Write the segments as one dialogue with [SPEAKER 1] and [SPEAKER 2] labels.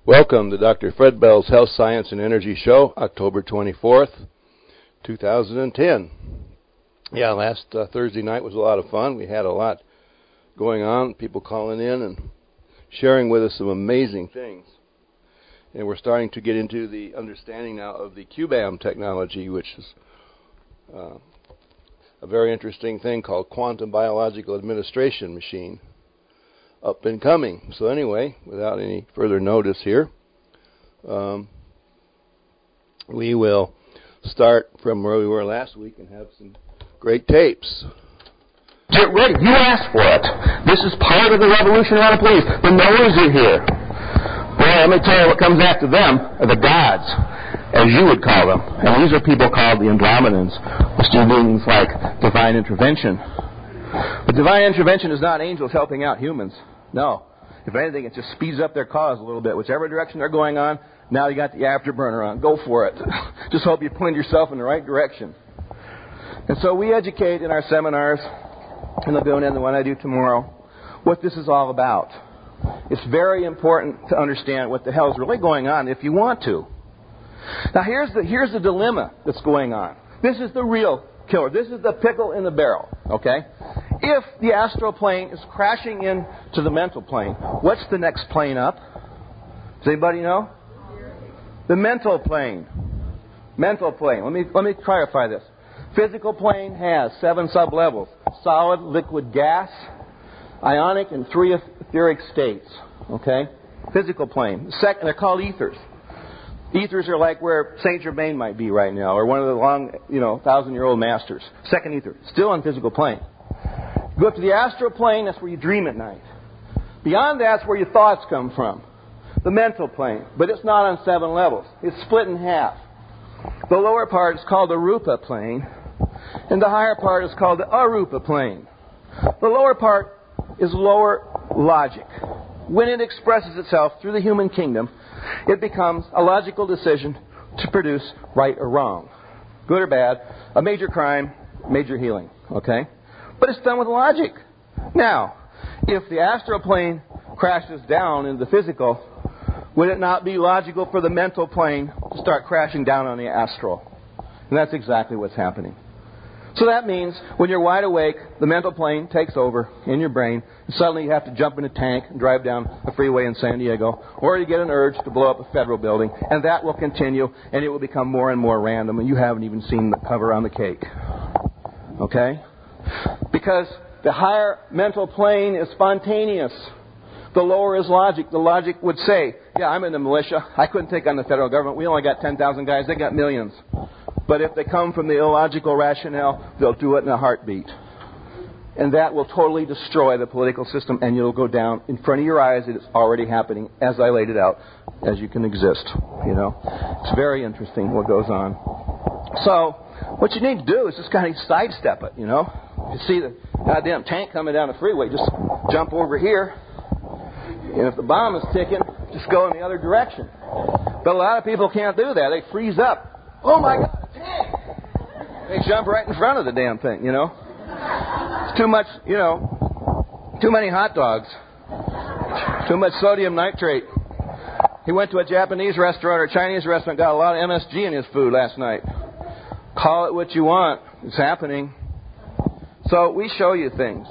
[SPEAKER 1] Welcome to Dr. Fred Bell's Health, Science, and Energy Show, October 24th, 2010. Yeah, last Thursday night was a lot of fun. We had a lot going on, people calling in and sharing with us some amazing things. And we're starting to get into the understanding now of the QBAM technology, which is a very interesting thing called Quantum Biological Administration Machine. Up and coming. So anyway, without any further notice here, we will start from where we were last week and have some great tapes.
[SPEAKER 2] Get ready. You asked for it. This is part of the revolution around the police. The knowers are here. Boy, let me tell you what comes after them are the gods, as you would call them. And these are people called the Andromedans, which do things like divine intervention. But divine intervention is not angels helping out humans. No. If anything, it just speeds up their cause a little bit. Whichever direction they're going on, now you got the afterburner on. Go for it. Just hope you point yourself in the right direction. And so we educate in our seminars, in Laguna and the one I do tomorrow, what this is all about. It's very important to understand what the hell is really going on if you want to. Now here's the dilemma that's going on. This is the real killer. This is the pickle in the barrel, okay? If the astral plane is crashing into the mental plane, what's the next plane up? Does anybody know? The mental plane. Mental plane. Let me clarify this. Physical plane has 7 sublevels: solid, liquid, gas, ionic, and 3 etheric states. Okay? Physical plane. Second, they're called ethers. Ethers are like where Saint Germain might be right now, or one of the long, 1,000-year-old masters. Second ether, still on physical plane. Go up to the astral plane, that's where you dream at night. Beyond that's where your thoughts come from. The mental plane, but it's not on 7 levels. It's split in half. The lower part is called the Rupa plane, and the higher part is called the Arupa plane. The lower part is lower logic. When it expresses itself through the human kingdom, it becomes a logical decision to produce right or wrong, good or bad, a major crime, major healing, okay? But it's done with logic. Now, if the astral plane crashes down into the physical, would it not be logical for the mental plane to start crashing down on the astral? And that's exactly what's happening. So that means when you're wide awake, the mental plane takes over in your brain, and suddenly you have to jump in a tank and drive down a freeway in San Diego, or you get an urge to blow up a federal building, and that will continue, and it will become more and more random, and you haven't even seen the cover on the cake. Okay? Because the higher mental plane is spontaneous. The lower is logic. The logic would say, yeah, I'm in the militia. I couldn't take on the federal government. We only got 10,000 guys. They got millions. But if they come from the illogical rationale, they'll do it in a heartbeat. And that will totally destroy the political system, and you'll go down in front of your eyes. It's already happening, as I laid it out, as you can exist. It's very interesting what goes on. So what you need to do is just kind of sidestep it, You see the goddamn tank coming down the freeway, just jump over here. And if the bomb is ticking, just go in the other direction. But a lot of people can't do that. They freeze up. Oh my God, a tank! They jump right in front of the damn thing, It's too much, too many hot dogs. Too much sodium nitrate. He went to a Japanese restaurant or a Chinese restaurant, got a lot of MSG in his food last night. Call it what you want. It's happening. So we show you things.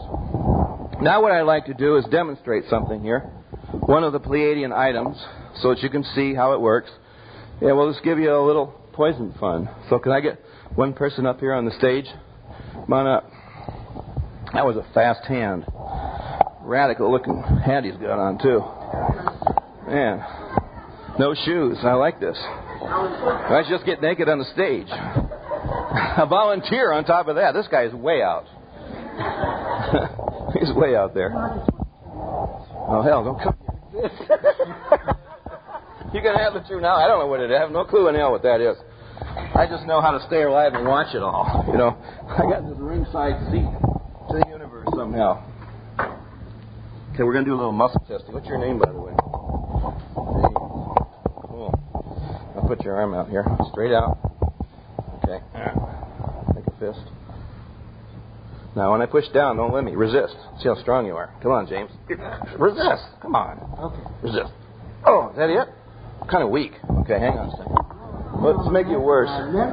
[SPEAKER 2] Now what I'd like to do is demonstrate something here. One of the Pleiadian items, so that you can see how it works. And we'll just give you a little poison fun. So can I get one person up here on the stage? Come on up. That was a fast hand. Radical looking hat he's got on too. Man. No shoes. I like this. Let's just get naked on the stage. A volunteer on top of that. This guy's way out. He's way out there. Oh, hell, don't come. You can have the two now. I don't know what it is. I have no clue in hell what that is. I just know how to stay alive and watch it all. I got this ringside seat to the universe somehow. Okay, we're going to do a little muscle testing. What's your name, by the way? Cool. I'll put your arm out here. Straight out. Okay. Make a fist. Now, when I push down, don't let me. Resist. See how strong you are. Come on, James. Resist. Come on. Okay. Resist. Oh, is that it?
[SPEAKER 1] kind of weak. Okay, hang on a second. Let's make it worse.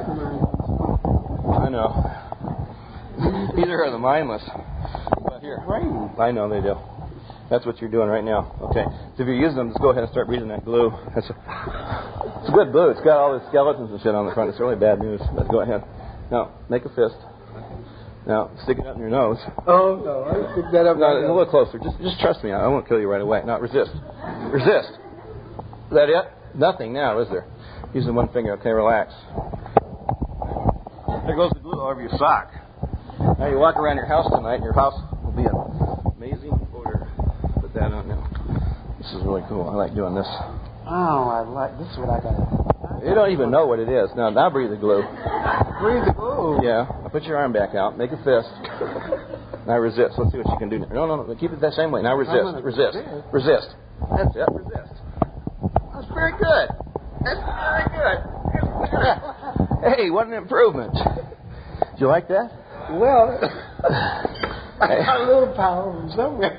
[SPEAKER 1] I know. Neither are the mindless. But here. I know they do. That's what you're doing right now. Okay. So if you're using them, just go ahead and start breathing that glue. It's a good glue. It's got all the skeletons and shit on the front. It's really bad news. But go ahead. Now, make a fist. Now, stick it up in your nose.
[SPEAKER 3] Oh, no. I stick that up.
[SPEAKER 1] No, a little closer. Just trust me. I won't kill you right away. Now, resist. Resist. Is that it? Nothing now, is there? Using one finger. Okay, relax. There goes the glue all over your sock. Now you walk around your house tonight, and your house will be an amazing odor. Put that on now. This is really cool. I like doing this.
[SPEAKER 3] Oh, this is what I got to do.
[SPEAKER 1] You don't even know what it is. Now breathe the glue.
[SPEAKER 3] Breathe the glue?
[SPEAKER 1] Yeah. Put your arm back out. Make a fist. Now resist. Let's see what you can do. No. Keep it that same way. Now resist. Resist. That's it. Resist. That's very good. That's very good. Hey, what an improvement. Did you like that?
[SPEAKER 3] Well, I got a little power from somewhere.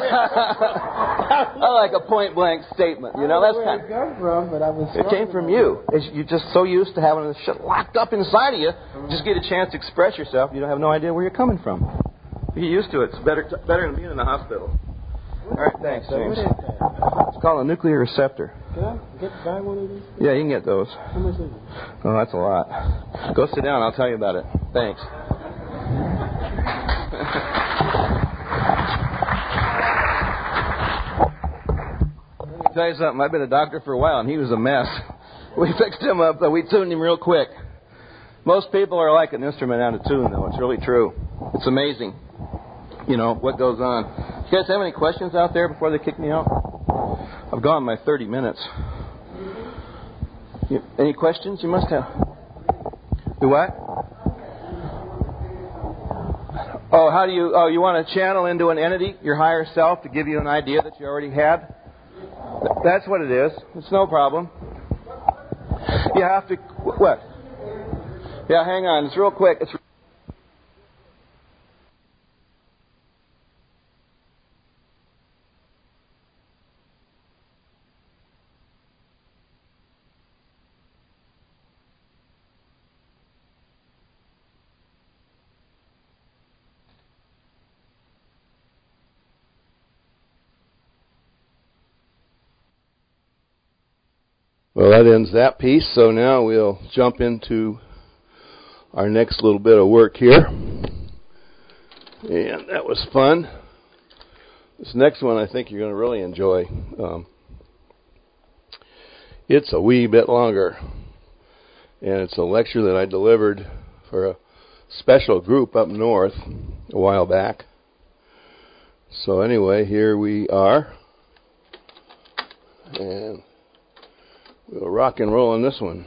[SPEAKER 1] I like a point-blank statement. You know, that's kind of...
[SPEAKER 3] Where it come from, but I was...
[SPEAKER 1] It came from you. You're just so used to having this shit locked up inside of you. Just get a chance to express yourself. You don't have no idea where you're coming from. You get used to it. It's better than being in the hospital. All right, thanks, James. It's called a nuclear receptor.
[SPEAKER 3] Can I buy one of these?
[SPEAKER 1] Yeah, you can get those.
[SPEAKER 3] How much is it?
[SPEAKER 1] Oh, that's a lot. Go sit down. I'll tell you about it. Thanks. Let me tell you something. I've been a doctor for a while, and he was a mess. We fixed him up, but we tuned him real quick. Most people are like an instrument out of tune, though. It's really true. It's amazing, you know, what goes on. You guys have any questions out there before they kick me out? I've gone my 30 minutes. Any questions? You must have. Do what? Oh, how do you... Oh, you want to channel into an entity, your higher self, to give you an idea that you already had? That's what it is. It's no problem. You have to... What? Yeah, hang on. It's real quick. It's... Well, that ends that piece, so now we'll jump into our next little bit of work here. And that was fun. This next one I think you're going to really enjoy. It's a wee bit longer. And it's a lecture that I delivered for a special group up north a while back. So anyway, here we are. And we'll rock and roll on this one.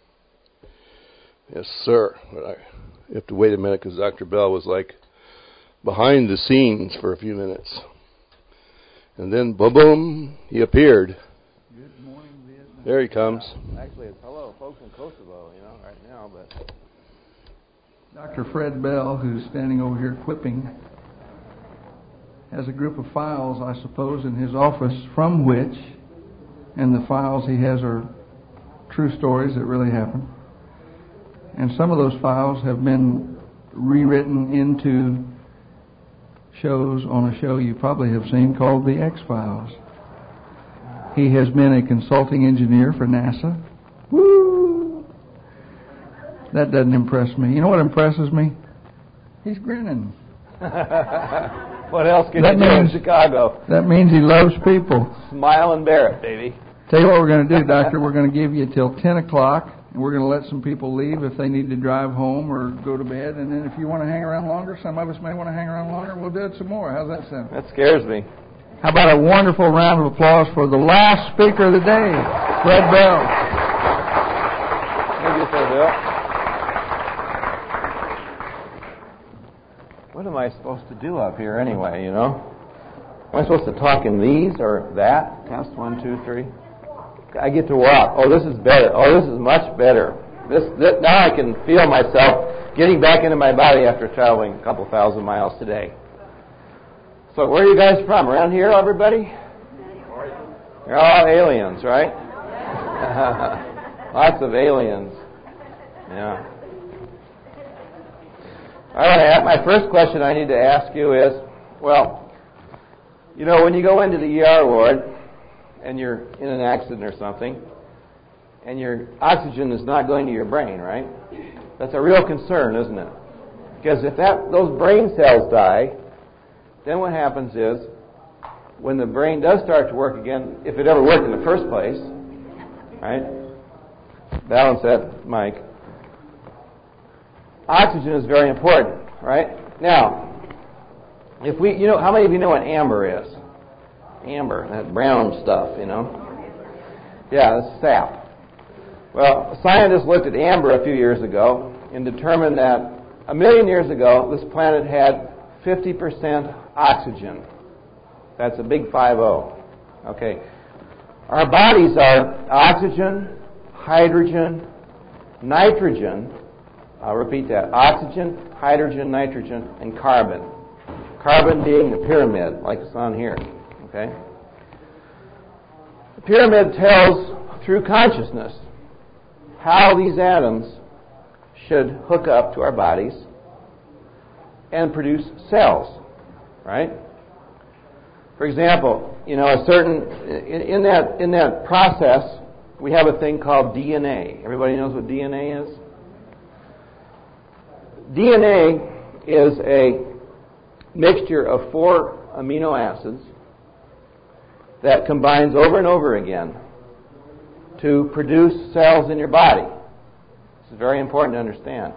[SPEAKER 1] Yes, sir. But I have to wait a minute because Dr. Bell was like behind the scenes for a few minutes. And then, boom, he appeared.
[SPEAKER 4] Good morning, Vietnam.
[SPEAKER 1] There he comes.
[SPEAKER 4] Actually, it's hello, folks in Kosovo, right now. But Dr. Fred Bell, who's standing over here clipping, has a group of files, I suppose, in his office from which... And the files he has are true stories that really happened. And some of those files have been rewritten into shows on a show you probably have seen called The X-Files. He has been a consulting engineer for NASA. Woo! That doesn't impress me. You know what impresses me? He's grinning.
[SPEAKER 1] What else can you do in Chicago?
[SPEAKER 4] That means he loves people.
[SPEAKER 1] Smile and bear it, baby.
[SPEAKER 4] Tell you what we're going to do, Doctor. We're going to give you till 10 o'clock, and we're going to let some people leave if they need to drive home or go to bed. And then if you want to hang around longer, some of us may want to hang around longer, we'll do it some more. How's that sound?
[SPEAKER 1] That scares me.
[SPEAKER 4] How about a wonderful round of applause for the last speaker of the day, Fred Bell.
[SPEAKER 1] Thank you, sir, Bill. What am I supposed to do up here anyway, Am I supposed to talk in these or that? Test 1, 2, 3. I get to walk. Oh, this is better. Oh, this is much better. This now I can feel myself getting back into my body after traveling a couple thousand miles today. So where are you guys from? Around here, everybody? You're all aliens, right?
[SPEAKER 5] Lots of aliens. Yeah. All right, my first question I need to ask you is, well, you know, when you go into the ER ward and you're in an accident or something, and your oxygen is not going to your brain, right? That's a real concern, isn't it? Because if those brain cells die, then what happens is, when the brain does start to work again, if it ever worked in the first place, right? Balance that, Mike. Oxygen is very important, right? Now, if we, you know, how many of you know what amber is? Amber, that brown stuff, you know? Yeah, that's sap. Well, scientists looked at amber a few years ago and determined that 1 million years ago, this planet had 50% oxygen. That's a big 5-0. Okay. Our bodies are oxygen, hydrogen, nitrogen. I'll repeat that. Oxygen, hydrogen, nitrogen, and carbon. Carbon being the pyramid, like it's on here. Okay. The pyramid tells, through consciousness, how these atoms should hook up to our bodies and produce cells, right? For example, you know, in that process, we have a thing called DNA. Everybody knows what DNA is? DNA is a mixture of 4 amino acids that combines over and over again to produce cells in your body. This is very important to understand.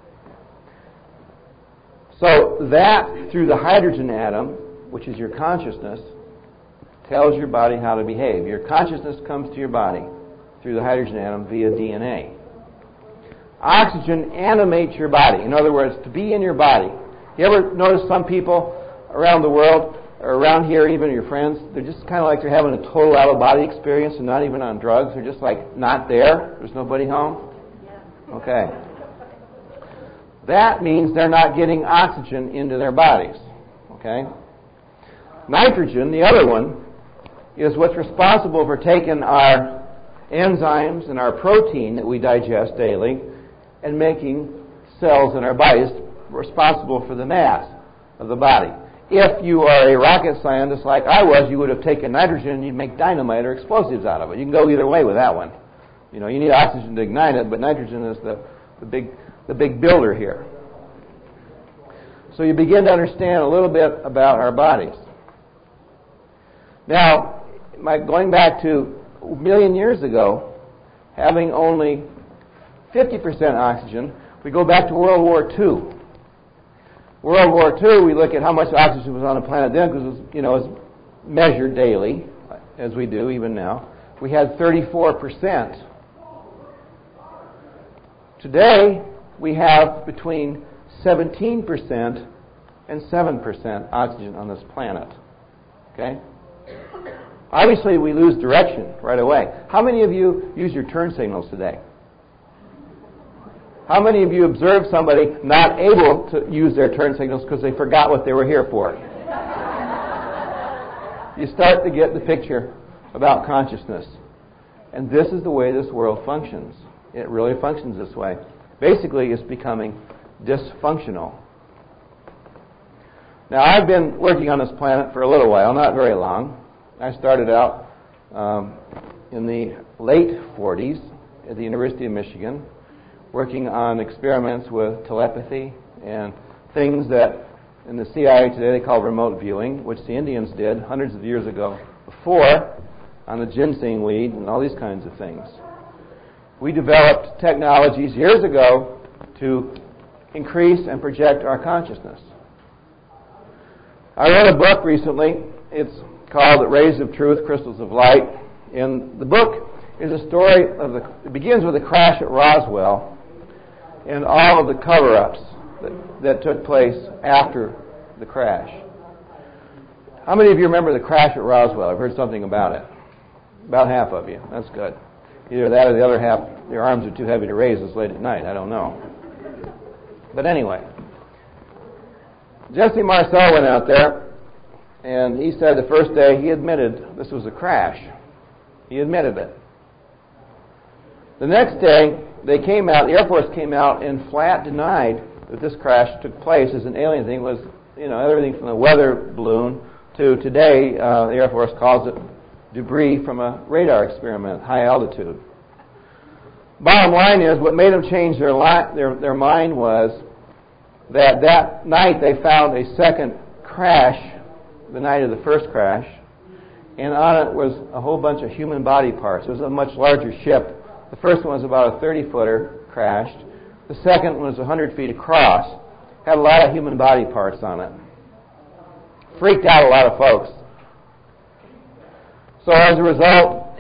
[SPEAKER 5] So that, through the hydrogen atom, which is your consciousness, tells your body how to behave. Your consciousness comes to your body through the hydrogen atom via DNA. Oxygen animates your body. In other words, to be in your body. You ever notice some people around the world, or around here, even your friends, they're just kind of like they're having a total out-of-body experience and not even on drugs. They're just like not there. There's nobody home. Okay. That means they're not getting oxygen into their bodies. Okay. Nitrogen, the other one, is what's responsible for taking our enzymes and our protein that we digest daily and making cells in our bodies responsible for the mass of the body. If you are a rocket scientist like I was, you would have taken nitrogen and you'd make dynamite or explosives out of it. You can go either way with that one. You know, you need oxygen to ignite it, but nitrogen is the big builder here. So you begin to understand a little bit about our bodies. Now, going back to 1 million years ago, having only 50% oxygen, we go back to World War II. World War II, we look at how much oxygen was on the planet then, because it was measured daily, as we do even now. We had 34%. Today, we have between 17% and 7% oxygen on this planet. Okay? Obviously, we lose direction right away. How many of you use your turn signals today? How many of you observe somebody not able to use their turn signals because they forgot what they were here for? You start to get the picture about consciousness. And this is the way this world functions. It really functions this way. Basically, it's becoming dysfunctional. Now, I've been working on this planet for a little while, not very long. I started out in the late 40s at the University of Michigan, working on experiments with telepathy and things that in the CIA today they call remote viewing, which the Indians did hundreds of years ago before on the ginseng weed and all these kinds of things. We developed technologies years ago to increase and project our consciousness. I read a book recently. It's called Rays of Truth, Crystals of Light. And the book is a story it begins with a crash at Roswell and all of the cover-ups that took place after the crash. How many of you remember the crash at Roswell? I've heard something about it. About half of you. That's good. Either that or the other half, your arms are too heavy to raise this late at night. I don't know. But anyway, Jesse Marcel went out there, and he said the first day he admitted this was a crash. He admitted it. The next day, they came out, the Air Force came out and flat denied that this crash took place as an alien thing. It was, everything from a weather balloon to today, the Air Force calls it debris from a radar experiment, high altitude. Bottom line is, what made them change their mind was that night they found a second crash, the night of the first crash, and on it was a whole bunch of human body parts. It was a much larger ship. The first one was about a 30-footer, crashed. The second one was 100 feet across, had a lot of human body parts on it. Freaked out a lot of folks. So as a result,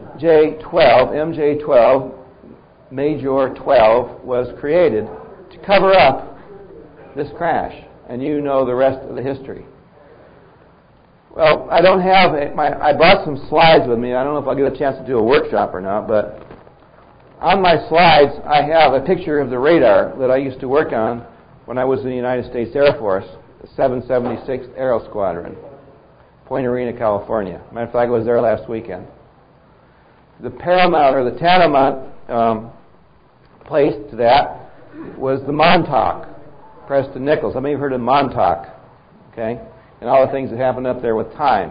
[SPEAKER 5] MJ-12, Major 12, was created to cover up this crash. And you know the rest of the history. Well, I don't have I brought some slides with me. I don't know if I'll get a chance to do a workshop or not, but on my slides I have a picture of the radar that I used to work on when I was in the United States Air Force, the 776th Aero Squadron, Point Arena, California. Matter of fact, I was there last weekend. The paramount or the tantamount place to that was the Montauk, Preston Nichols. How many of you heard of Montauk? Okay? And all the things that happened up there with time.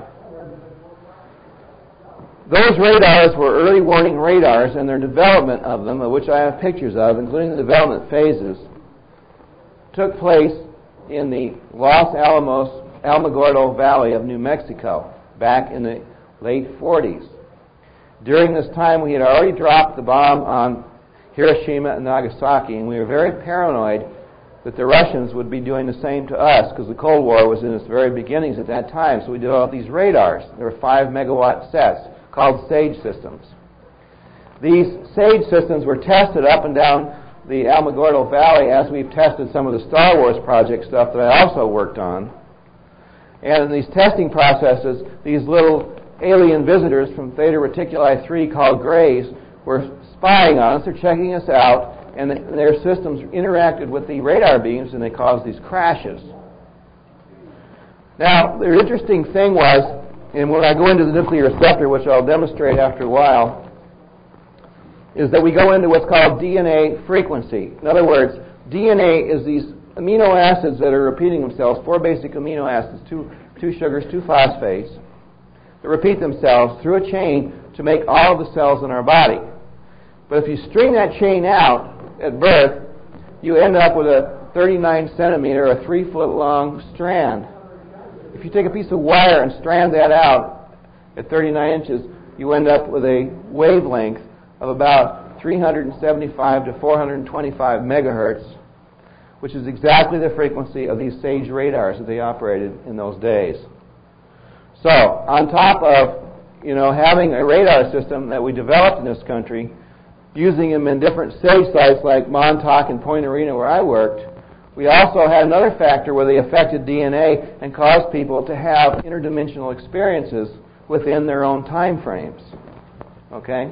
[SPEAKER 5] Those radars were early warning radars, and their development of them, of which I have pictures of, including the development phases, took place in the Los Alamos, Alamogordo Valley of New Mexico back in the late 40s. During this time, we had already dropped the bomb on Hiroshima and Nagasaki, and we were very paranoid that the Russians would be doing the same to us, because the Cold War was in its very beginnings at that time. So we developed these radars. They were 5-megawatt sets called SAGE systems. These SAGE systems were tested up and down the Alamogordo Valley as we've tested some of the Star Wars project stuff that I also worked on. And in these testing processes, these little alien visitors from Theta Reticuli 3 called Greys were spying on us. They're checking us out. And their systems interacted with the radar beams, and they caused these crashes. Now, the interesting thing was, and when I go into the nuclear receptor, which I'll demonstrate after a while, is that we go into what's called DNA frequency. In other words, DNA is these amino acids that are repeating themselves, 4 basic amino acids, 2 sugars, 2 phosphates, that repeat themselves through a chain to make all of the cells in our body. But if you string that chain out at birth, you end up with a 39 centimeter or 3 foot long strand. If you take a piece of wire and strand that out at 39 inches, you end up with a wavelength of about 375 to 425 megahertz, which is exactly the frequency of these SAGE radars that they operated in those days. So, on top of having a radar system that we developed in this country, using them in different SAGE sites like Montauk and Point Arena where I worked, we also had another factor where they affected DNA and caused people to have interdimensional experiences within their own time frames. Okay?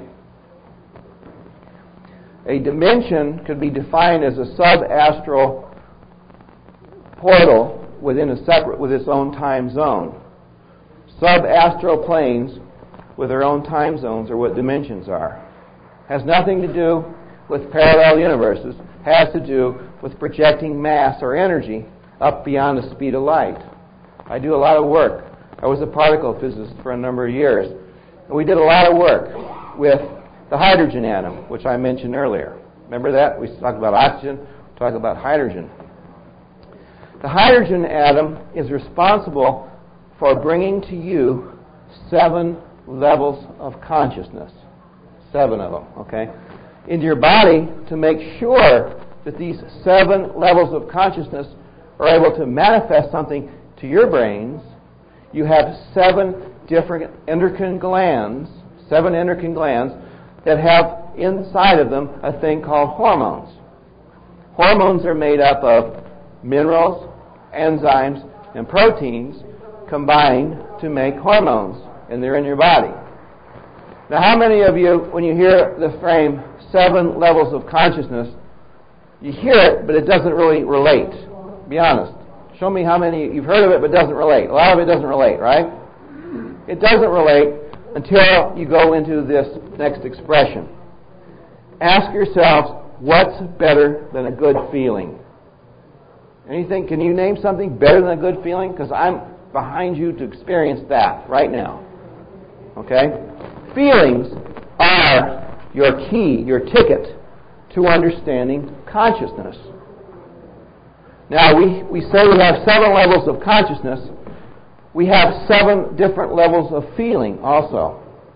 [SPEAKER 5] A dimension could be defined as a sub-astral portal with its own time zone. Sub-astral planes with their own time zones are what dimensions are. Has nothing to do with parallel universes. Has to do with projecting mass or energy up beyond the speed of light. I do a lot of work. I was a particle physicist for a number of years. And we did a lot of work with the hydrogen atom, which I mentioned earlier. Remember that? We talked about oxygen, we talked about hydrogen. The hydrogen atom is responsible for bringing to you 7 levels of consciousness. 7 of them, okay? Into your body to make sure that these 7 levels of consciousness are able to manifest something to your brains. You have 7 different endocrine glands, 7 endocrine glands that have inside of them a thing called hormones. Hormones are made up of minerals, enzymes, and proteins combined to make hormones, and they're in your body. Now, how many of you, when you hear the frame 7 levels of consciousness, you hear it, but it doesn't really relate? Be honest. Show me how many you've heard of it, but it doesn't relate. A lot of it doesn't relate, right? It doesn't relate until you go into this next expression. ask yourselves, what's better than a good feeling? Anything? Can you name something better than a good feeling? Because I'm behind you to experience that right now. Okay? Feelings are your key, your ticket to understanding consciousness. Now, we say we have 7 levels of consciousness. We have 7 different levels of feeling also.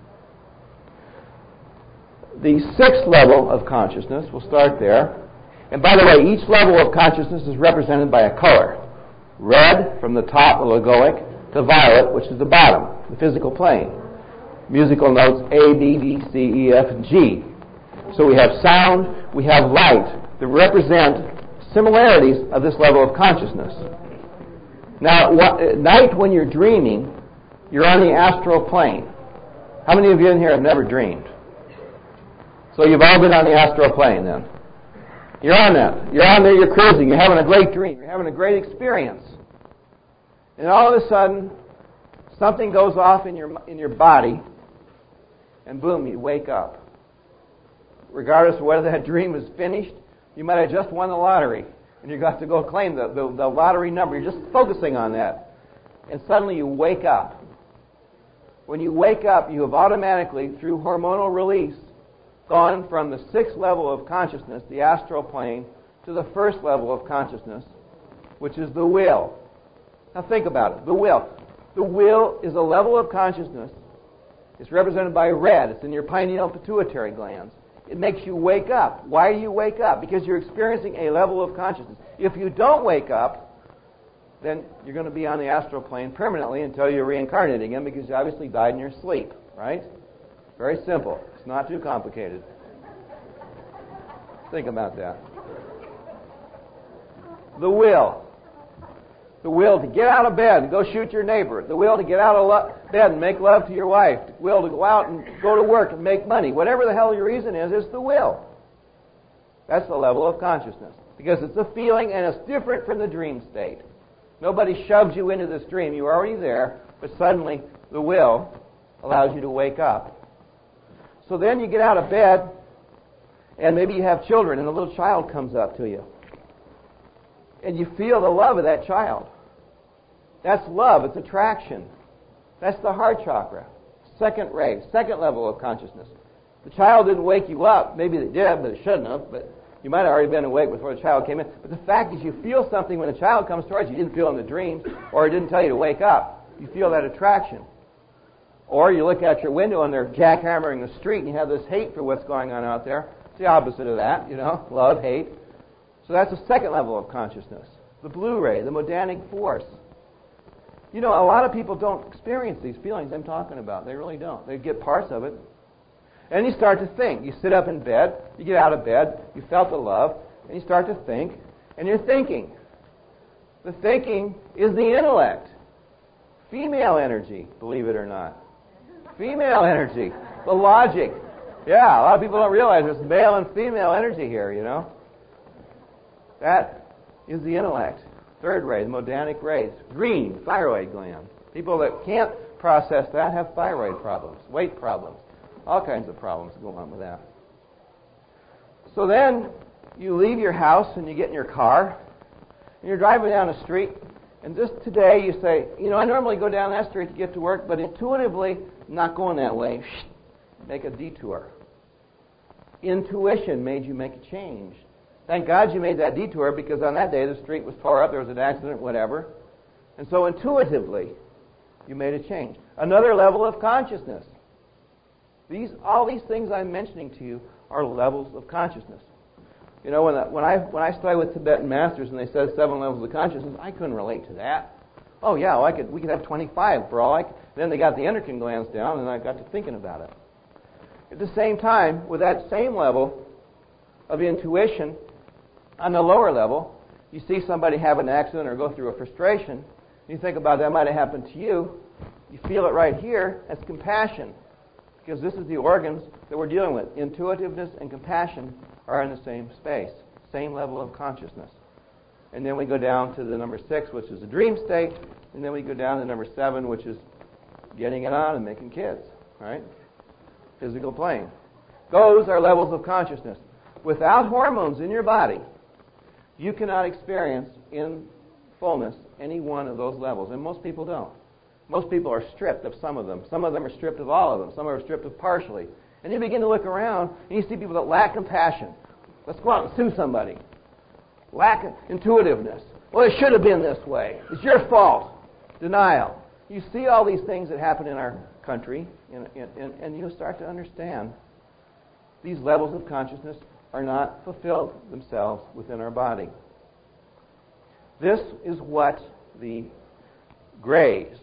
[SPEAKER 5] The 6th level of consciousness, we'll start there. And by the way, each level of consciousness is represented by a color. Red from the top, the egoic, to violet, which is the bottom, the physical plane. Musical notes A, B, D, C, E, F, and G. So we have sound, we have light that represent similarities of this level of consciousness. Now, at night when you're dreaming, you're on the astral plane. How many of you in here have never dreamed? So you've all been on the astral plane then. You're on that. You're on there, you're cruising, you're having a great dream, you're having a great experience. And all of a sudden, something goes off in your body, and boom, you wake up. Regardless of whether that dream is finished, you might have just won the lottery, and you got to go claim the lottery number. You're just focusing on that. And suddenly you wake up. When you wake up, you have automatically, through hormonal release, gone from the 6th level of consciousness, the astral plane, to the 1st level of consciousness, which is the will. Now think about it. The will. The will is a level of consciousness. It's represented by red. It's in your pineal pituitary glands. It makes you wake up. Why do you wake up? Because you're experiencing a level of consciousness. If you don't wake up, then you're going to be on the astral plane permanently until you reincarnate again, because you obviously died in your sleep, right? Very simple. It's not too complicated. Think about that. The will. The will to get out of bed and go shoot your neighbor. The will to get out of bed and make love to your wife. The will to go out and go to work and make money. Whatever the hell your reason is, it's the will. That's the level of consciousness. Because it's a feeling and it's different from the dream state. Nobody shoves you into this dream. You're already there, but suddenly the will allows you to wake up. So then you get out of bed, and maybe you have children, and a little child comes up to you. And you feel the love of that child. That's love. It's attraction. That's the heart chakra. Second ray, 2nd level of consciousness. The child didn't wake you up. Maybe they did, but it shouldn't have. But you might have already been awake before the child came in. But the fact is you feel something when a child comes towards you. You didn't feel in the dreams, or it didn't tell you to wake up. You feel that attraction. Or you look out your window and they're jackhammering the street and you have this hate for what's going on out there. It's the opposite of that, love, hate. So that's the 2nd level of consciousness. The blue ray, the modanic force. A lot of people don't experience these feelings I'm talking about. They really don't. They get parts of it. And you start to think. You sit up in bed, you get out of bed, you felt the love, and you start to think, and you're thinking. The thinking is the intellect. Female energy, believe it or not. Female energy. The logic. Yeah, a lot of people don't realize there's male and female energy here, That is the intellect. 3rd ray, the modanic rays. Green, thyroid gland. People that can't process that have thyroid problems, weight problems, all kinds of problems going on with that. So then you leave your house and you get in your car and you're driving down the street, and just today you say, I normally go down that street to get to work, but intuitively I'm not going that way. Make a detour. Intuition made you make a change. Thank God you made that detour, because on that day the street was tore up, there was an accident, whatever. And so intuitively, you made a change. Another level of consciousness. All these things I'm mentioning to you are levels of consciousness. When I studied with Tibetan masters and they said 7 levels of consciousness, I couldn't relate to that. Oh yeah, we could have 25 for all Then they got the endocrine glands down, and I got to thinking about it. At the same time, with that same level of intuition, on the lower level, you see somebody have an accident or go through a frustration, and you think about that might have happened to you. You feel it right here. That's compassion, because this is the organs that we're dealing with. Intuitiveness and compassion are in the same space, same level of consciousness. And then we go down to the number 6, which is the dream state, and then we go down to number 7, which is getting it on and making kids, right? Physical plane. Those are levels of consciousness. Without hormones in your body, you cannot experience in fullness any one of those levels, and most people don't. Most people are stripped of some of them. Some of them are stripped of all of them. Some are stripped of partially. And you begin to look around, and you see people that lack compassion. Let's go out and sue somebody. Lack intuitiveness. Well, it should have been this way. It's your fault. Denial. You see all these things that happen in our country, and you start to understand these levels of consciousness are not fulfilled themselves within our body. This is what the Greys,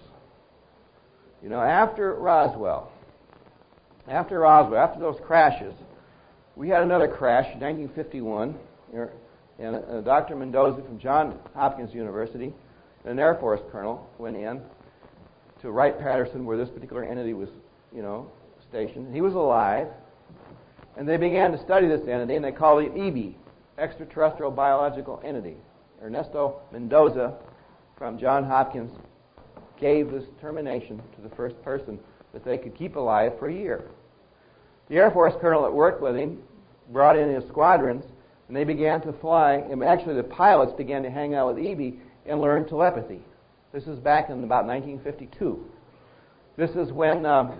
[SPEAKER 5] after Roswell, after those crashes, we had another crash in 1951, and Dr. Mendoza from Johns Hopkins University, an Air Force colonel, went in to Wright-Patterson, where this particular entity was, stationed. He was alive, and they began to study this entity, and they called it EBE, Extraterrestrial Biological Entity. Ernesto Mendoza from Johns Hopkins gave this termination to the first person that they could keep alive for a year. The Air Force colonel that worked with him brought in his squadrons, and they began to fly, and actually the pilots began to hang out with EBE and learn telepathy. This is back in about 1952. This is when the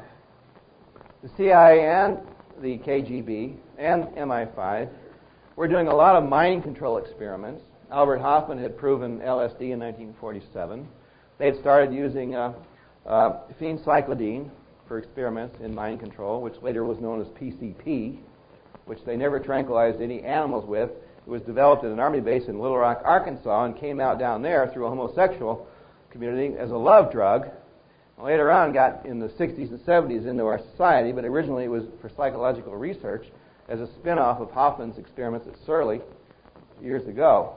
[SPEAKER 5] CIA and the KGB and MI5 were doing a lot of mind control experiments. Albert Hoffman had proven LSD in 1947. They had started using phencyclidine for experiments in mind control, which later was known as PCP, which they never tranquilized any animals with. It was developed at an army base in Little Rock, Arkansas, and came out down there through a homosexual community as a love drug. Later on got in the 60s and 70s into our society, but originally it was for psychological research as a spin-off of Hoffman's experiments at Surly years ago.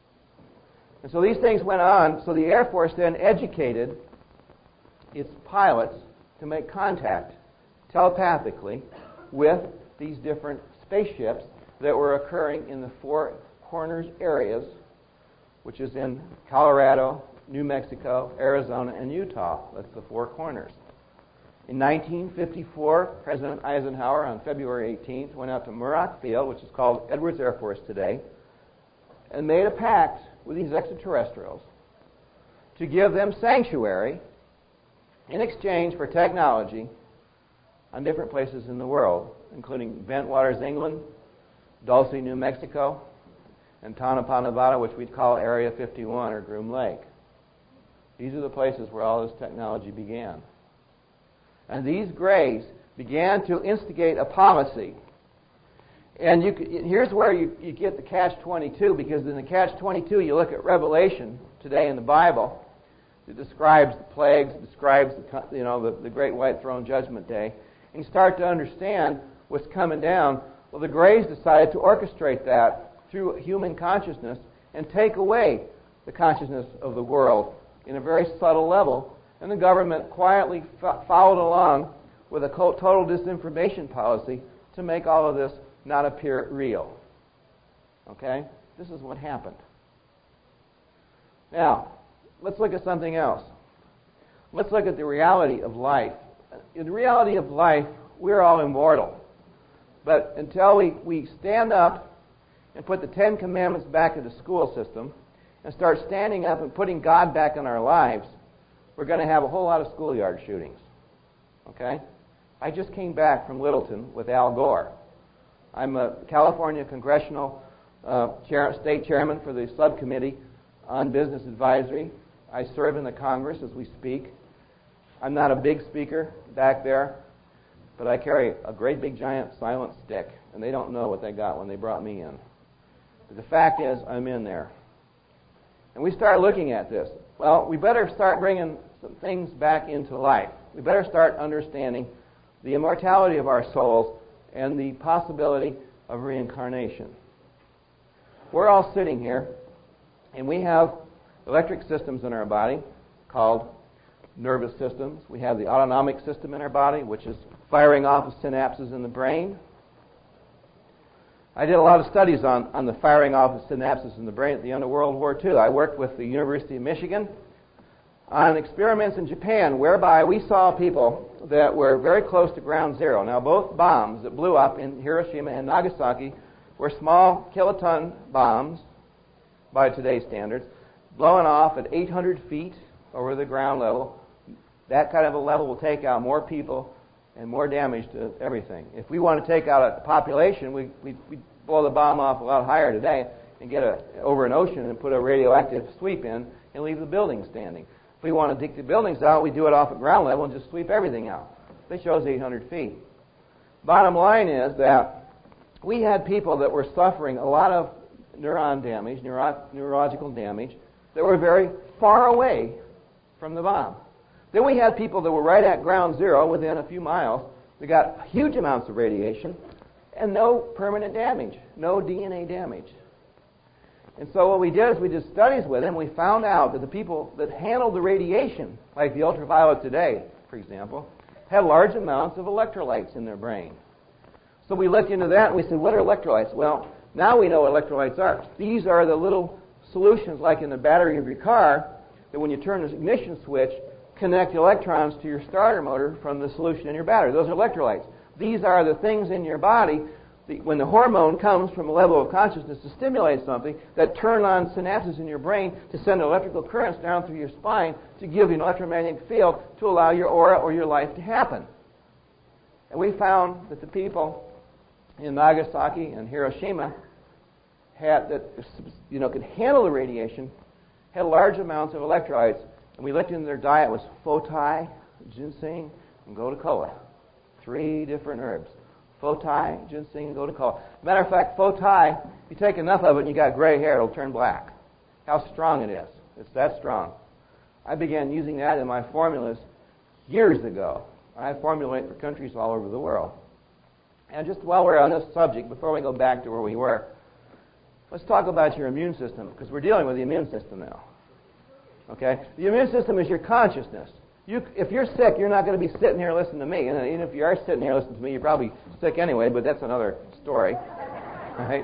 [SPEAKER 5] And so these things went on, so the Air Force then educated its pilots to make contact telepathically with these different spaceships that were occurring in the Four Corners areas, which is in Colorado, New Mexico, Arizona, and Utah. That's the Four Corners. In 1954, President Eisenhower, on February 18th, went out to Muroc Field, which is called Edwards Air Force today, and made a pact with these extraterrestrials to give them sanctuary in exchange for technology on different places in the world, including Bentwaters, England, Dulce, New Mexico, and Tonopah, Nevada, which we'd call Area 51 or Groom Lake. These are the places where all this technology began. And these Greys began to instigate a policy. And here's where you get the catch-22, because in the catch-22 you look at Revelation today in the Bible. It describes the plagues, it describes the Great White Throne Judgment Day, and you start to understand what's coming down. Well, the Greys decided to orchestrate that through human consciousness and take away the consciousness of the world in a very subtle level, and the government quietly followed along with a total disinformation policy to make all of this not appear real. Okay? This is what happened. Now, let's look at something else. Let's look at the reality of life. In the reality of life, we're all immortal. But until we stand up and put the Ten Commandments back in the school system and start standing up and putting God back in our lives, we're going to have a whole lot of schoolyard shootings. Okay? I just came back from Littleton with Al Gore. I'm a California Congressional State Chairman for the Subcommittee on Business Advisory. I serve in the Congress as we speak. I'm not a big speaker back there, but I carry a great big giant silent stick, and they don't know what they got when they brought me in. But the fact is, I'm in there. And we start looking at this. Well, we better start bringing some things back into life. We better start understanding the immortality of our souls and the possibility of reincarnation. We're all sitting here, and we have electric systems in our body called nervous systems. We have the autonomic system in our body, which is firing off the synapses in the brain. I did a lot of studies on the firing off of synapses in the brain at the end of World War II. I worked with the University of Michigan on experiments in Japan whereby we saw people that were very close to ground zero. Now, both bombs that blew up in Hiroshima and Nagasaki were small kiloton bombs by today's standards, blowing off at 800 feet over the ground level. That kind of a level will take out more people and more damage to everything. If we want to take out a population, we blow the bomb off a lot higher today and get over an ocean and put a radioactive sweep in and leave the building standing. If we want to take the buildings out, we do it off at ground level and just sweep everything out. They show us 800 feet. Bottom line is that we had people that were suffering a lot of neuron damage, neurological damage, that were very far away from the bomb. Then we had people that were right at ground zero, within a few miles, that got huge amounts of radiation and no permanent damage, no DNA damage. And so what we did is we did studies with them. We found out that the people that handled the radiation, like the ultraviolet today, for example, had large amounts of electrolytes in their brain. So we looked into that and we said, what are electrolytes? Well, now we know what electrolytes are. These are the little solutions like in the battery of your car that when you turn the ignition switch, connect electrons to your starter motor from the solution in your battery. Those are electrolytes. These are the things in your body when the hormone comes from a level of consciousness to stimulate something that turn on synapses in your brain to send electrical currents down through your spine to give you an electromagnetic field to allow your aura or your life to happen. And we found that the people in Nagasaki and Hiroshima could handle the radiation, had large amounts of electrolytes, and we looked into their diet was fotai, ginseng, and gotu kola. 3 different herbs. Fotai, ginseng, and gotu kola. Matter of fact, fotai, if you take enough of it and you got gray hair, it'll turn black. How strong it is. It's that strong. I began using that in my formulas years ago. I formulate for countries all over the world. And just while we're on this subject, before we go back to where we were, let's talk about your immune system, because we're dealing with the immune system now. Okay? The immune system is your consciousness. If you're sick, you're not going to be sitting here listening to me. And even if you are sitting here listening to me, you're probably sick anyway, but that's another story. Right?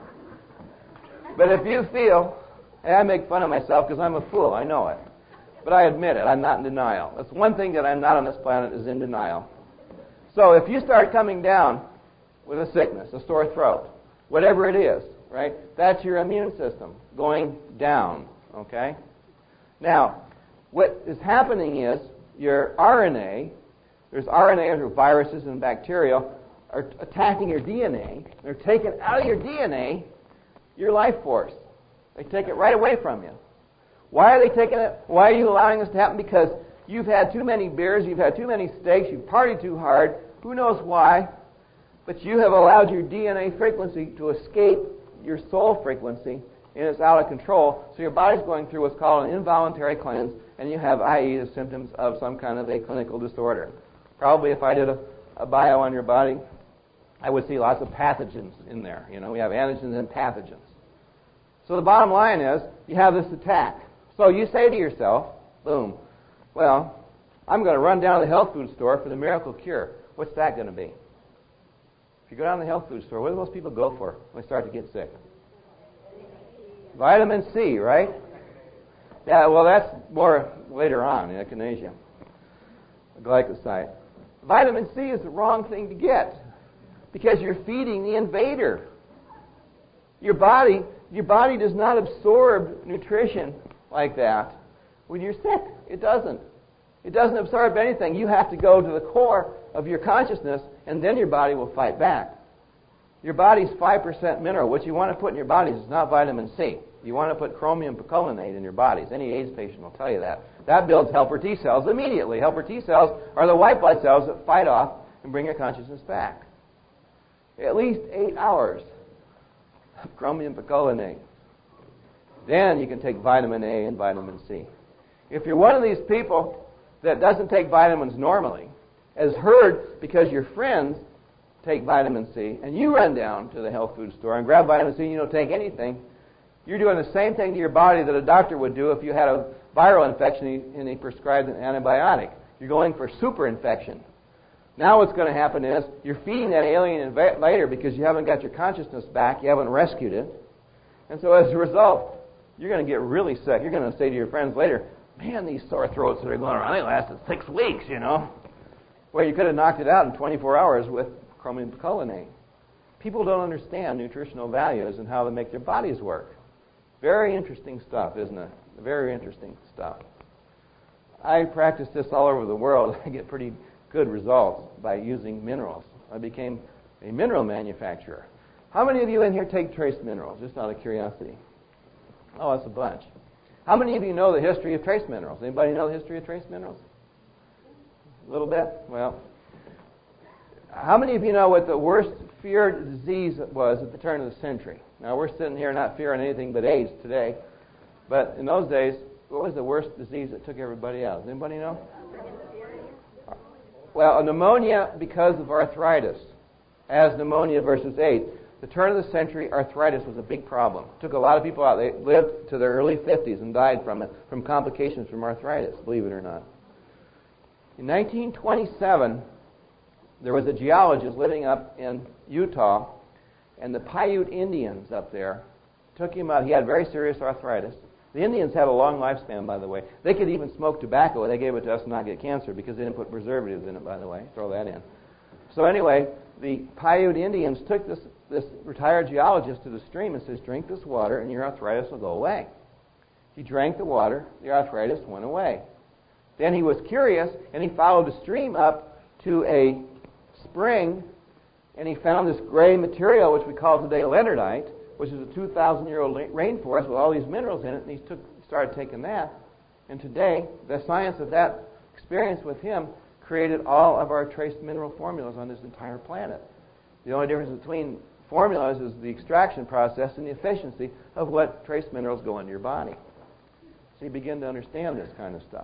[SPEAKER 5] But if you feel, and I make fun of myself because I'm a fool, I know it. But I admit it, I'm not in denial. That's one thing that I'm not on this planet is in denial. So if you start coming down with a sickness, a sore throat, whatever it is, right, that's your immune system going down, okay? Now, what is happening is your RNA, there's RNA or viruses and bacteria are attacking your DNA. They're taking out of your DNA your life force. They take it right away from you. Why are they taking it? Why are you allowing this to happen? Because you've had too many beers, you've had too many steaks, you've partied too hard, who knows why, but you have allowed your DNA frequency to escape your soul frequency, and it's out of control, so your body's going through what's called an involuntary cleanse, and you have, i.e., the symptoms of some kind of a clinical disorder. Probably if I did a bio on your body, I would see lots of pathogens in there. You know, we have antigens and pathogens. So the bottom line is, you have this attack. So you say to yourself, boom, well, I'm going to run down to the health food store for the miracle cure. What's that going to be? If you go down to the health food store, what do most people go for when they start to get sick? Vitamin C, right? Yeah, well, that's more later on in echinacea, glycoside. Vitamin C is the wrong thing to get because you're feeding the invader. Your body does not absorb nutrition like that when you're sick. It doesn't. It doesn't absorb anything. You have to go to the core of your consciousness, and then your body will fight back. Your body's 5% mineral. What you want to put in your bodies is not vitamin C. You want to put chromium picolinate in your bodies. Any AIDS patient will tell you that. That builds helper T cells immediately. Helper T cells are the white blood cells that fight off and bring your consciousness back. At least 8 hours of chromium picolinate. Then you can take vitamin A and vitamin C. If you're one of these people that doesn't take vitamins normally, as heard because your friends take vitamin C, and you run down to the health food store and grab vitamin C and you don't take anything, you're doing the same thing to your body that a doctor would do if you had a viral infection and he prescribed an antibiotic. You're going for super infection. Now what's going to happen is you're feeding that alien invader because you haven't got your consciousness back, you haven't rescued it, and so as a result, you're going to get really sick. You're going to say to your friends later, man, these sore throats that are going around, they lasted 6 weeks, you know. Well, you could have knocked it out in 24 hours with chromium picolinate. People don't understand nutritional values and how they make their bodies work. Very interesting stuff, isn't it? Very interesting stuff. I practice this all over the world. I get pretty good results by using minerals. I became a mineral manufacturer. How many of you in here take trace minerals, just out of curiosity? Oh, that's a bunch. How many of you know the history of trace minerals? Anybody know the history of trace minerals? A little bit? Well, how many of you know what the worst feared disease was at the turn of the century? Now, we're sitting here not fearing anything but AIDS today. But in those days, what was the worst disease that took everybody out? Does anybody know? Well, a pneumonia because of arthritis, as pneumonia versus AIDS. The turn of the century, arthritis was a big problem. It took a lot of people out. They lived to their early 50s and died from it, from complications from arthritis, believe it or not. In 1927, there was a geologist living up in Utah, and the Paiute Indians up there took him out. He had very serious arthritis. The Indians had a long lifespan, by the way. They could even smoke tobacco. They gave it to us to not get cancer because they didn't put preservatives in it, by the way. Throw that in. So anyway, the Paiute Indians took this retired geologist to the stream and says, drink this water and your arthritis will go away. He drank the water. The arthritis went away. Then he was curious, and he followed the stream up to a spring, and he found this gray material, which we call today leonardite, which is a 2,000-year-old rainforest with all these minerals in it, and he started taking that. And today, the science of that experience with him created all of our trace mineral formulas on this entire planet. The only difference between formulas is the extraction process and the efficiency of what trace minerals go into your body. So you begin to understand this kind of stuff.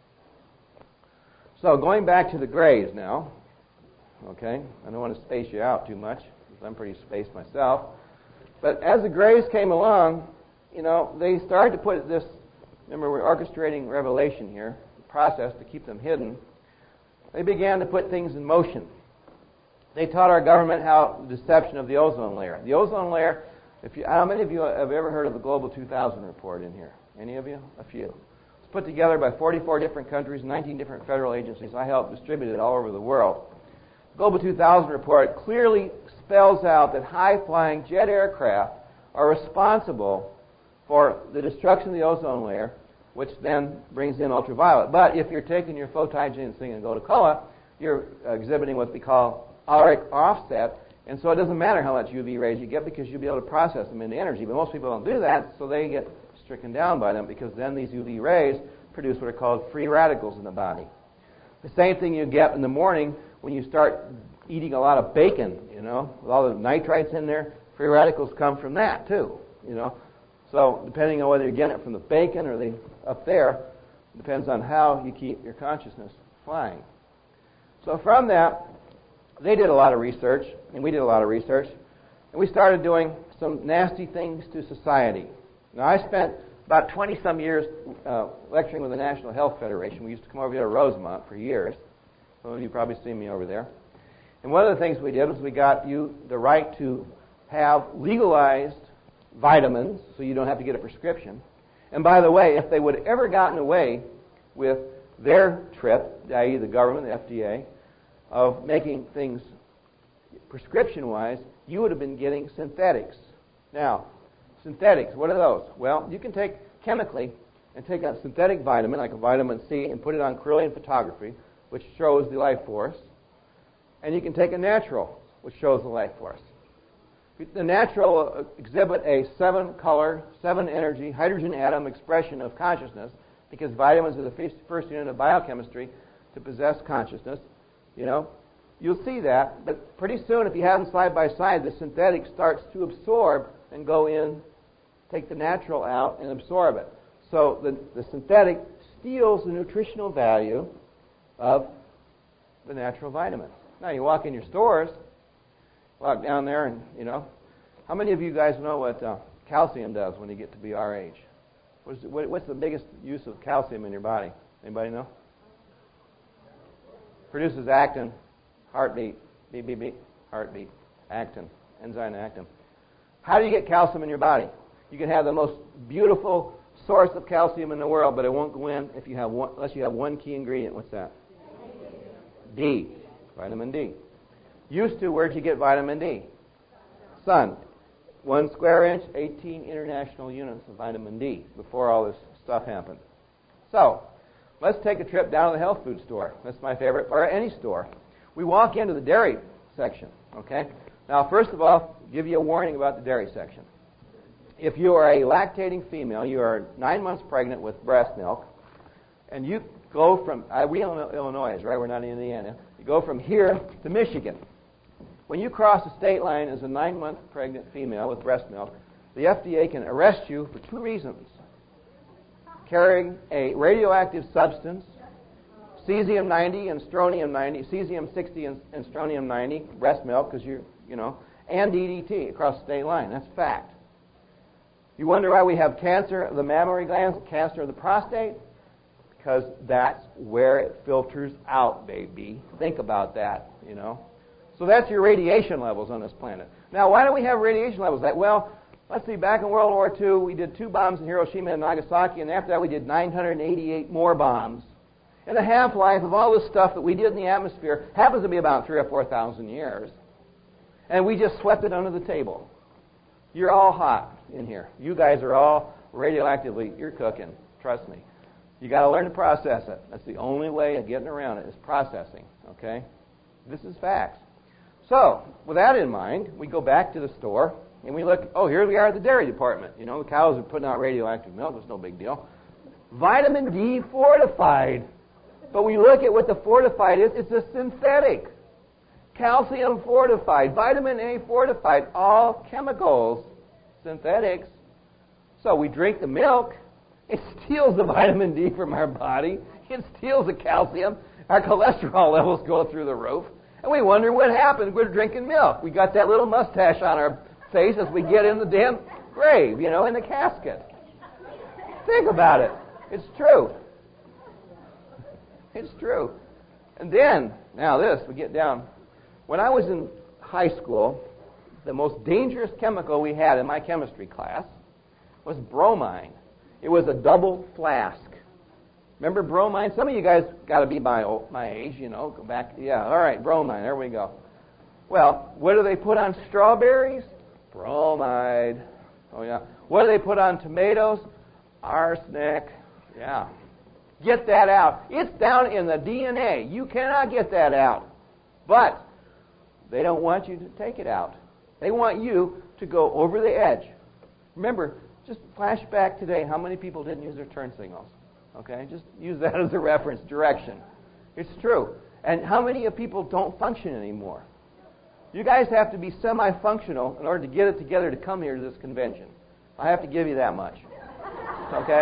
[SPEAKER 5] So going back to the grays now, okay, I don't want to space you out too much because I'm pretty spaced myself. But as the grays came along, you know, they started to put this, remember we're orchestrating revelation here, process to keep them hidden. They began to put things in motion. They taught our government how the deception of the ozone layer. The ozone layer, how many of you have ever heard of the Global 2000 report in here? Any of you? A few. It's put together by 44 different countries, 19 different federal agencies. I helped distribute it all over the world. The Global 2000 report clearly spells out that high-flying jet aircraft are responsible for the destruction of the ozone layer, which then brings in ultraviolet. But if you're taking your photogiensin and Gotacola, you're exhibiting what we call auric offset, and so it doesn't matter how much UV rays you get because you'll be able to process them into energy. But most people don't do that, so they get stricken down by them because then these UV rays produce what are called free radicals in the body. The same thing you get in the morning when you start eating a lot of bacon, you know, with all the nitrites in there, free radicals come from that too, you know. So depending on whether you're getting it from the bacon or up there, depends on how you keep your consciousness flying. So from that, they did a lot of research, and we did a lot of research, and we started doing some nasty things to society. Now, I spent about 20-some years lecturing with the National Health Federation. We used to come over here to Rosemont for years. Some of you probably seen me over there. And one of the things we did was we got you the right to have legalized vitamins so you don't have to get a prescription. And by the way, if they would have ever gotten away with their trip, i.e. the government, the FDA, of making things prescription-wise, you would have been getting synthetics. Now, synthetics, what are those? Well, you can take chemically and take a synthetic vitamin, like a vitamin C, and put it on Kirlian photography, which shows the life force. And you can take a natural, which shows the life force. The natural will exhibit a 7-color, 7-energy hydrogen atom expression of consciousness because vitamins are the first unit of biochemistry to possess consciousness. You know, you'll see that, but pretty soon, if you have them side by side, the synthetic starts to absorb and go in, take the natural out, and absorb it. So the synthetic steals the nutritional value of the natural vitamins. Now, you walk in your stores, walk down there, and, you know, how many of you guys know what calcium does when you get to be our age? What's the biggest use of calcium in your body? Anybody know? Produces actin, heartbeat, beat, beat, beat, heartbeat, actin, enzyme actin. How do you get calcium in your body? You can have the most beautiful source of calcium in the world, but it won't go in if you have one, unless you have one key ingredient. What's that? D. Vitamin D. Used to, where'd you get vitamin D? Sun. 1 square inch, 18 international units of vitamin D before all this stuff happened. So, let's take a trip down to the health food store. That's my favorite, or any store. We walk into the dairy section, okay? Now, first of all, give you a warning about the dairy section. If you are a lactating female, you are 9 months pregnant with breast milk, and you go from, we in Illinois, right? We're not in Indiana. You go from here to Michigan. When you cross the state line as a 9-month pregnant female with breast milk, the FDA can arrest you for 2 reasons. Carrying a radioactive substance, cesium-90 and strontium-90, cesium-60 and strontium-90, breast milk, because and DDT across the state line. That's fact. You wonder why we have cancer of the mammary glands, cancer of the prostate? Because that's where it filters out, baby. Think about that, So that's your radiation levels on this planet. Now, why do we have radiation levels? Well, let's see, back in World War II, we did 2 bombs in Hiroshima and Nagasaki, and after that we did 988 more bombs. And the half-life of all this stuff that we did in the atmosphere happens to be about 3,000 or 4,000 years. And we just swept it under the table. You're all hot in here. You guys are all radioactively, you're cooking. Trust me. You got to learn to process it. That's the only way of getting around it is processing, okay? This is facts. So, with that in mind, we go back to the store, and we look, here we are at the dairy department. The cows are putting out radioactive milk. It's no big deal. Vitamin D fortified. But we look at what the fortified is. It's a synthetic. Calcium fortified. Vitamin A fortified. All chemicals. Synthetics. So we drink the milk. It steals the vitamin D from our body. It steals the calcium. Our cholesterol levels go through the roof. And we wonder what happened. We're drinking milk. We got that little mustache on our face as we get in the damn grave, in the casket. Think about it. It's true. It's true. And then, now this, we get down. When I was in high school, the most dangerous chemical we had in my chemistry class was bromine. It was a double flask. Remember bromine? Some of you guys got to be my age, go back. Yeah, all right, bromine, there we go. Well, what do they put on strawberries? Bromide. Oh, yeah. What do they put on tomatoes? Arsenic. Yeah. Get that out. It's down in the DNA. You cannot get that out. But they don't want you to take it out. They want you to go over the edge. Remember, just flash back today, how many people didn't use their turn signals? Okay, just use that as a reference, direction. It's true. And how many of people don't function anymore? You guys have to be semi-functional in order to get it together to come here to this convention. I have to give you that much. Okay?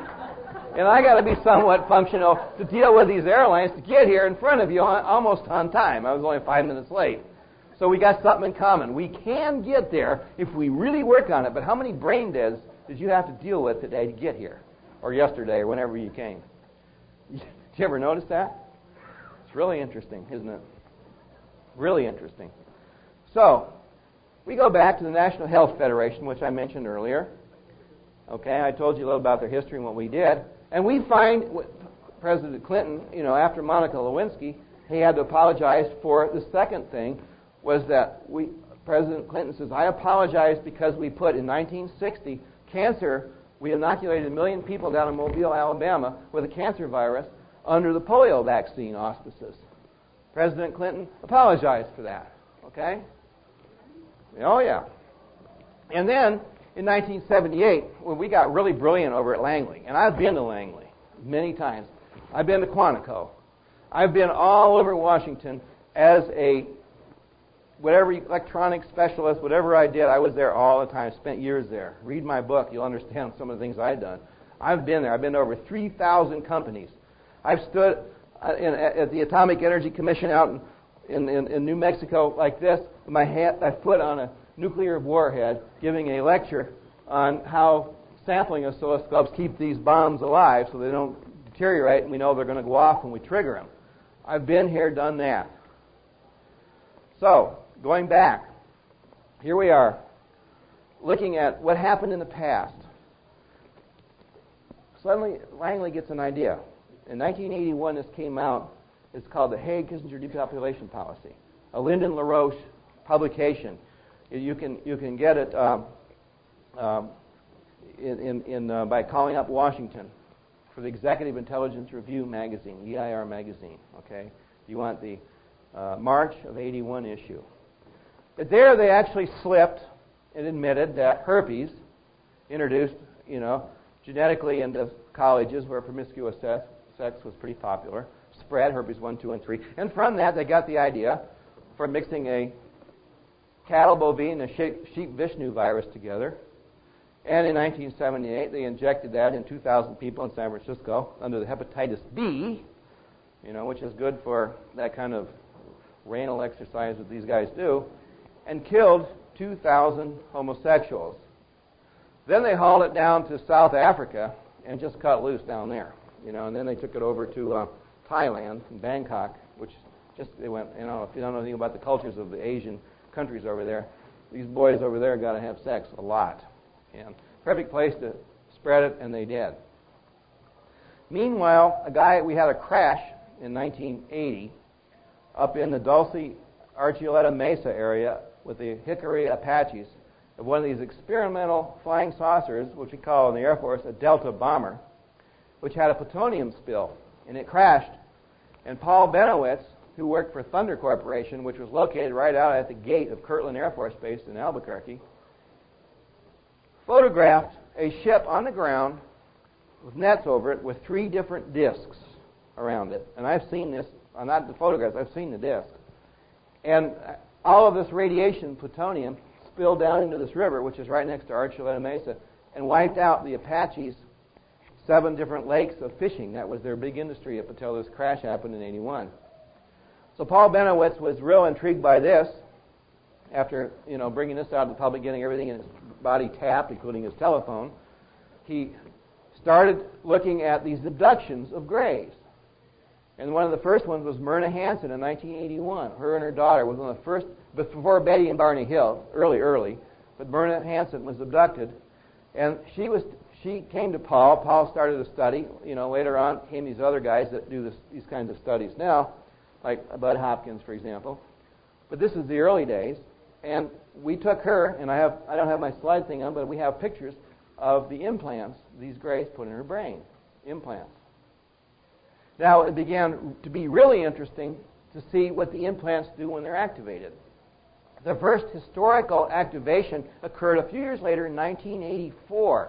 [SPEAKER 5] And I got to be somewhat functional to deal with these airlines to get here in front of you almost on time. I was only 5 minutes late. So we got something in common. We can get there if we really work on it. But how many brain deads did you have to deal with today to get here? Or yesterday, or whenever you came? Did you ever notice that? It's really interesting, isn't it? Really interesting. So, we go back to the National Health Federation, which I mentioned earlier. Okay, I told you a little about their history and what we did. And we find President Clinton, after Monica Lewinsky, he had to apologize for the second thing, was that President Clinton says, I apologize because we put in 1960 cancer. We inoculated 1 million people down in Mobile, Alabama, with a cancer virus under the polio vaccine auspices. President Clinton apologized for that. Okay? Oh, yeah. And then, in 1978, when we got really brilliant over at Langley, and I've been to Langley many times. I've been to Quantico. I've been all over Washington as a whatever electronics specialist, whatever I did, I was there all the time, spent years there. Read my book, you'll understand some of the things I've done. I've been there. I've been to over 3,000 companies. I've stood at the Atomic Energy Commission out in New Mexico like this, with my foot on a nuclear warhead, giving a lecture on how sampling oscilloscopes keep these bombs alive so they don't deteriorate and we know they're going to go off when we trigger them. I've been here, done that. So, going back, here we are, looking at what happened in the past. suddenly Langley gets an idea. In 1981, this came out. It's called the Haig-Kissinger Depopulation Policy, a Lyndon LaRoche publication. You can get it by calling up Washington for the Executive Intelligence Review magazine, EIR magazine. Okay, you want the March of '81 issue. But there they actually slipped and admitted that herpes, introduced, genetically into colleges where promiscuous sex was pretty popular, spread herpes 1, 2, and 3. And from that, they got the idea for mixing a cattle bovine and a sheep Vishnu virus together. And in 1978, they injected that in 2,000 people in San Francisco under the hepatitis B, which is good for that kind of renal exercise that these guys do, and killed 2,000 homosexuals. Then they hauled it down to South Africa and just cut loose down there, and then they took it over to Thailand, Bangkok, which they went, if you don't know anything about the cultures of the Asian countries over there, these boys over there got to have sex a lot. And perfect place to spread it, and they did. Meanwhile, we had a crash in 1980 up in the Dulce Archuleta Mesa area with the Hickory Apaches of one of these experimental flying saucers, which we call in the Air Force a Delta bomber, which had a plutonium spill, and it crashed. And Paul Benowitz, who worked for Thunder Corporation, which was located right out at the gate of Kirtland Air Force Base in Albuquerque, photographed a ship on the ground with nets over it with 3 different discs around it. And I've seen this, not the photographs, I've seen the disc. And all of this radiation, plutonium, spilled down into this river, which is right next to Archuleta Mesa, and wiped out the Apaches' 7 different lakes of fishing. That was their big industry up until this crash happened in '81. So Paul Benowitz was real intrigued by this. After bringing this out to the public, getting everything in his body tapped, including his telephone, he started looking at these abductions of grays. And one of the first ones was Myrna Hansen in 1981. Her and her daughter was one of the first, before Betty and Barney Hill, early, but Myrna Hansen was abducted. And she came to Paul. Paul started a study. Later on came these other guys that do these kinds of studies now, like Bud Hopkins, for example. But this is the early days. And we took her, and I don't have my slide thing on, but we have pictures of the implants these grays put in her brain. Implants. Now, it began to be really interesting to see what the implants do when they're activated. The first historical activation occurred a few years later in 1984,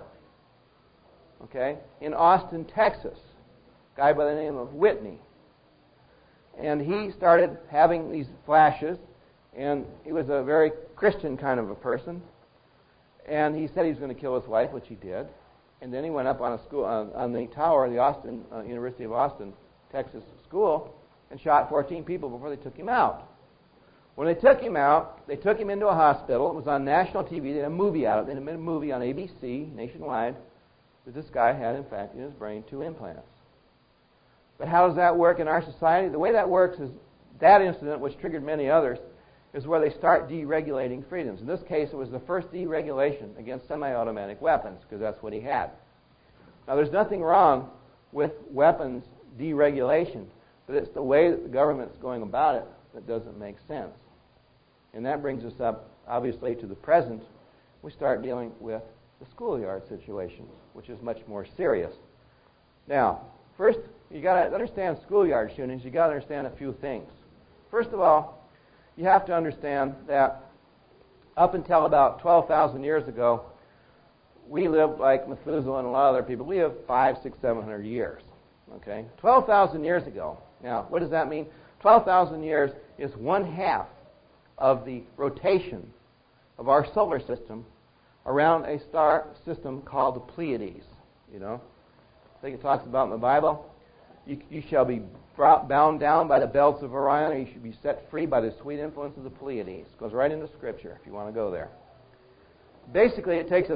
[SPEAKER 5] in Austin, Texas. A guy by the name of Whitney. And he started having these flashes. And he was a very Christian kind of a person. And he said he was going to kill his wife, which he did. And then he went up on on the tower of the Austin University of Austin, Texas school, and shot 14 people before they took him out. When they took him out, they took him into a hospital. It was on national TV. They had a movie out of it. They made a movie on ABC nationwide that this guy had, in fact, in his brain 2 implants. But how does that work in our society? The way that works is that incident, which triggered many others, is where they start deregulating freedoms. In this case, it was the first deregulation against semi-automatic weapons, because that's what he had. Now, there's nothing wrong with weapons deregulation, but it's the way that the government's going about it that doesn't make sense. And that brings us up, obviously, to the present. We start dealing with the schoolyard situation, which is much more serious. Now, first, you got to understand schoolyard shootings. You got to understand a few things. First of all, you have to understand that up until about 12,000 years ago, we lived like Methuselah and a lot of other people. We lived 500, 600, 700 years. 12,000 years ago. Now, what does that mean? 12,000 years is 1/2 of the rotation of our solar system around a star system called the Pleiades. I think it talks about in the Bible. You shall be bound down by the belts of Orion, or you should be set free by the sweet influence of the Pleiades. It goes right into Scripture if you want to go there. Basically, it takes us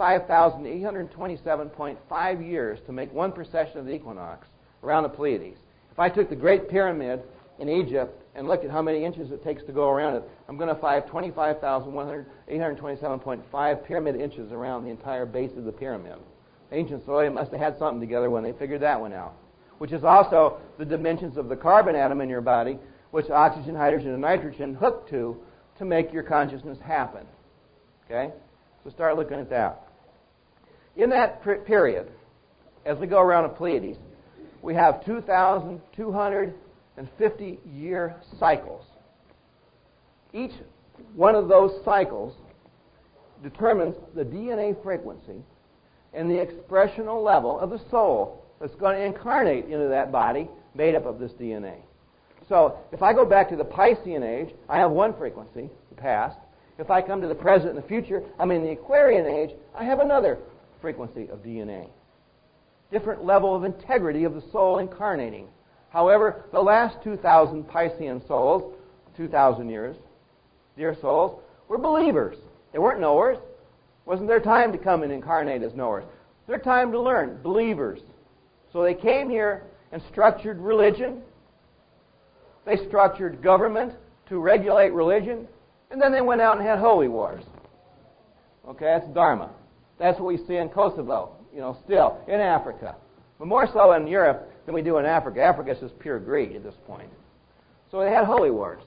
[SPEAKER 5] 25,827.5 years to make one precession of the equinox around the Pleiades. If I took the Great Pyramid in Egypt and looked at how many inches it takes to go around it, I'm going to find 25,827.5 pyramid inches around the entire base of the pyramid. Ancient soil, they must have had something together when they figured that one out. Which is also the dimensions of the carbon atom in your body, which oxygen, hydrogen, and nitrogen hook to make your consciousness happen. Okay? So start looking at that. In that period, as we go around the Pleiades, we have 2,250-year cycles. Each one of those cycles determines the DNA frequency and the expressional level of the soul that's going to incarnate into that body made up of this DNA. So if I go back to the Piscean age, I have one frequency, the past. If I come to the present and the future, I'm in the Aquarian age, I have another frequency of DNA. Different level of integrity of the soul incarnating. However, the last 2,000 Piscean souls, 2,000 years, dear souls, were believers. They weren't knowers. It wasn't their time to come and incarnate as knowers. Their time to learn, believers. So they came here and structured religion. They structured government to regulate religion. And then they went out and had holy wars. Okay, that's Dharma. That's what we see in Kosovo, still, in Africa. But more so in Europe than we do in Africa. Africa is just pure greed at this point. So they had holy wars.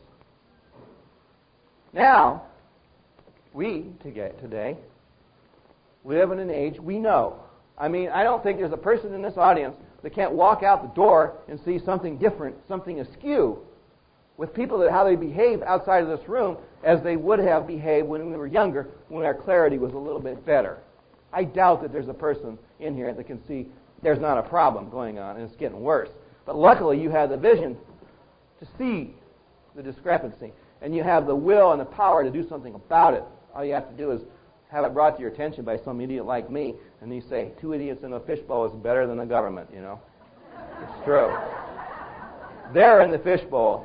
[SPEAKER 5] Now, we today live in an age we know. I mean, I don't think there's a person in this audience that can't walk out the door and see something different, something askew with people that how they behave outside of this room as they would have behaved when we were younger, when our clarity was a little bit better. I doubt that there's a person in here that can see there's not a problem going on and it's getting worse. But luckily you have the vision to see the discrepancy and you have the will and the power to do something about it. All you have to do is have it brought to your attention by some idiot like me and you say, 2 idiots in a fishbowl is better than the government, It's true. They're in the fishbowl.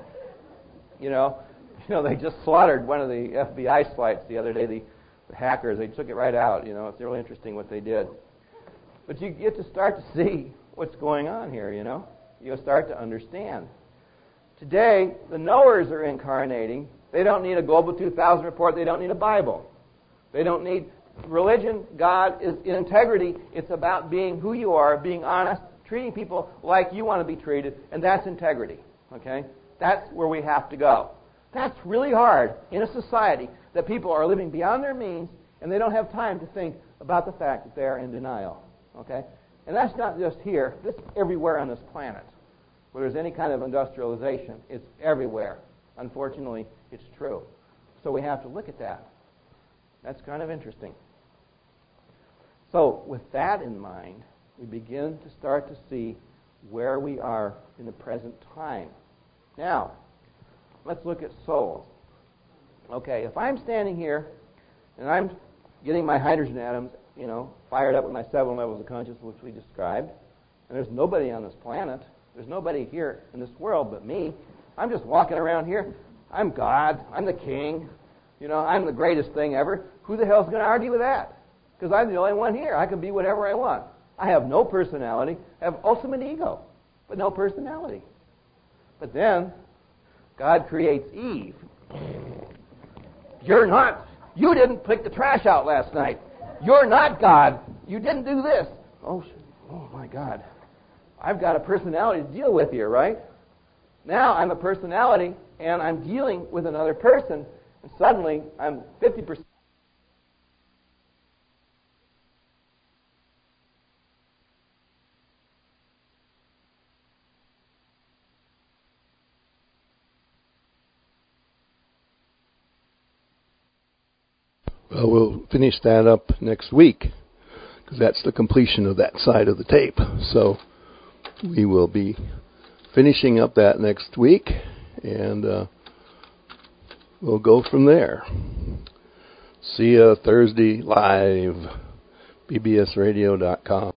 [SPEAKER 5] They just slaughtered one of the FBI flights the other day, the hackers. They took it right out. It's really interesting what they did. But you get to start to see what's going on here, You'll start to understand. Today, the knowers are incarnating. They don't need a Global 2000 report. They don't need a Bible. They don't need religion. God is in integrity. It's about being who you are, being honest, treating people like you want to be treated, and that's integrity. Okay? That's where we have to go. That's really hard in a society that people are living beyond their means and they don't have time to think about the fact that they're in denial. Okay? And that's not just here. It's everywhere on this planet. Where there's any kind of industrialization, it's everywhere. Unfortunately, it's true. So we have to look at that. That's kind of interesting. So with that in mind, we begin to start to see where we are in the present time. Now, let's look at souls. Okay, if I'm standing here and I'm getting my hydrogen atoms, fired up with my 7 levels of consciousness, which we described, and there's nobody on this planet, there's nobody here in this world but me. I'm just walking around here. I'm God. I'm the king. I'm the greatest thing ever. Who the hell's going to argue with that? Because I'm the only one here. I can be whatever I want. I have no personality. I have ultimate ego, but no personality. But then, God creates Eve. You didn't pick the trash out last night. You're not God. You didn't do this. Oh my God. I've got a personality to deal with here, right? Now I'm a personality, and I'm dealing with another person, and suddenly I'm 50%.
[SPEAKER 1] Well, we'll finish that up next week, because that's the completion of that side of the tape. So we will be finishing up that next week, and we'll go from there. See you Thursday live, bbsradio.com.